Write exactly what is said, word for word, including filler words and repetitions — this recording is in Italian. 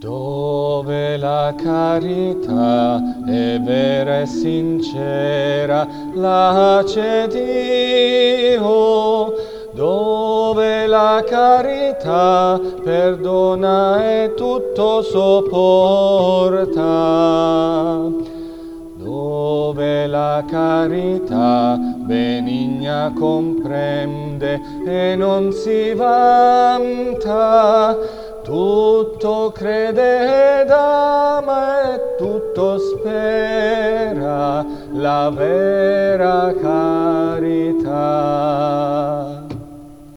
Dove la carità è vera e sincera, là c'è Dio. Dove la carità perdona e tutto sopporta. Dove la carità benigna comprende e non si vanta, tutto crede ed ama e tutto spera la vera carità.